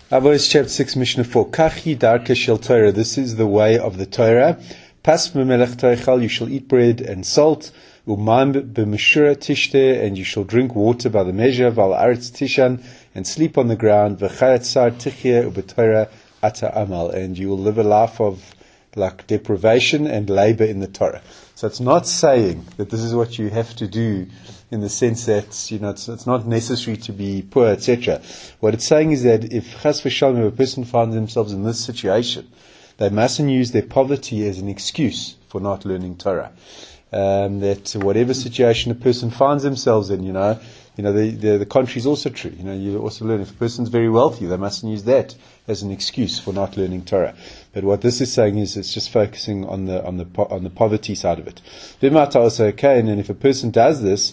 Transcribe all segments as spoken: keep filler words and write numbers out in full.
Avos chapter six, Mishnah four. Kachi darka shel Torah. This is the way of the Torah. Pas b'melech toichal. You shall eat bread and salt. U'mayim b'meshura tishte. And you shall drink water by the measure. Val aretz tishan. And sleep on the ground. V'chayat sar tichye u'b'Torah ata amal. And you will live a life of like deprivation and labor in the Torah. So it's not saying that this is what you have to do in the sense that, you know, it's, it's not necessary to be poor, et cetera. What it's saying is that if chas v'shalom, if a person finds themselves in this situation, they mustn't use their poverty as an excuse for not learning Torah. Um, that whatever situation a person finds themselves in, you know, you know, the, the, the contrary is also true. You know, you also learn if a person's very wealthy, they mustn't use that as an excuse for not learning Torah. But what this is saying is it's just focusing on the on the on the poverty side of it. And if a person does this,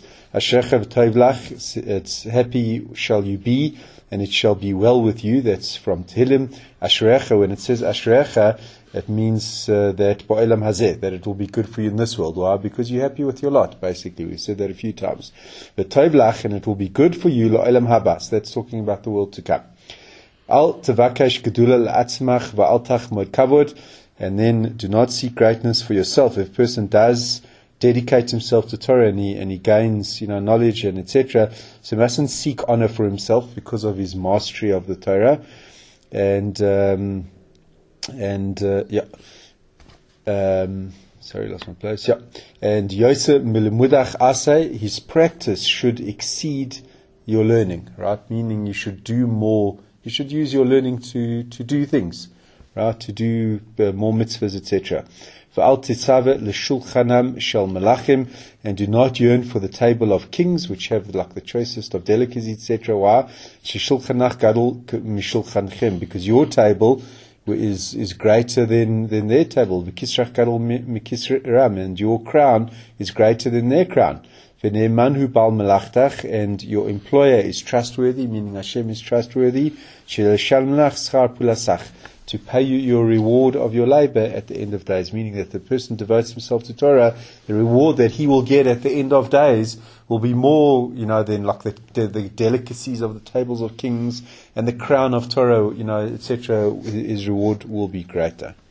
it's happy shall you be, and it shall be well with you. That's from Tehillim. Ashrecha, when it says Ashrecha, it means uh, that ba'olam hazeh, that it will be good for you in this world. Why? Because you're happy with your lot, basically. We've said that a few times. But tovlach, and it will be good for you, la'olam habas. That's talking about the world to come. Al tavakesh gedula la'atzmach va'al tachmod kavod, and then do not seek greatness for yourself. If a person does dedicate himself to Torah and he, and he gains, you know, knowledge and et cetera, so he mustn't seek honor for himself because of his mastery of the Torah. And um, and uh, yeah, um, sorry, lost my place. Yeah, and Yosef milimudach asay, his practice should exceed your learning, right? Meaning you should do more. You should use your learning to, to do things, right? To do uh, more mitzvahs, et cetera. V'al titzave l'shulchanam shel melachim, and do not yearn for the table of kings, which have like the choicest of delicacies, et cetera. Why? Sheshulchanach gadol mishulchanchem, because your table is is greater than than their table. V'kisrach gadol mikisram, and your crown is greater than their crown. V'ne'emanhu bal melachtach, and your employer is trustworthy, meaning Hashem is trustworthy. Sheleshalmelach schar pulasach, to pay you your reward of your labor at the end of days, meaning that the person devotes himself to Torah, the reward that he will get at the end of days will be more, you know, than like the, the, the delicacies of the tables of kings and the crown of Torah, you know, et cetera. His reward will be greater.